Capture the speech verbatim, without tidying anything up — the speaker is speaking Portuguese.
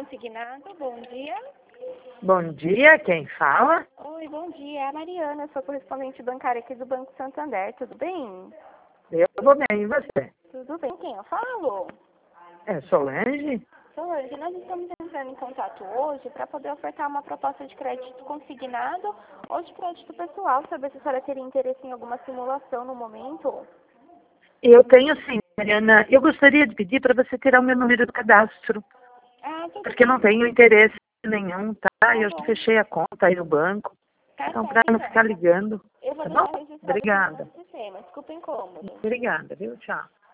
consignado, bom dia. Bom dia, quem fala? Oi, bom dia. É a Mariana, sou correspondente bancária aqui do Banco Santander, tudo bem? Eu vou bem, e você? Tudo bem, quem eu falo? É Solange? Solange, nós estamos entrando em contato hoje para poder ofertar uma proposta de crédito consignado ou de crédito pessoal, saber se a senhora teria interesse em alguma simulação no momento. Eu tenho sim, Mariana. Eu gostaria de pedir para você tirar o meu número do cadastro, Ah, tudo porque eu bem. não tenho interesse nenhum, tá? Tá Eu bom. fechei a conta aí no banco, Tá então para certo, não então. ficar ligando, Eu vou tá bom? deixar registrado aqui no Obrigada. nosso sistema. Desculpa o incômodo. Obrigada, viu? Tchau.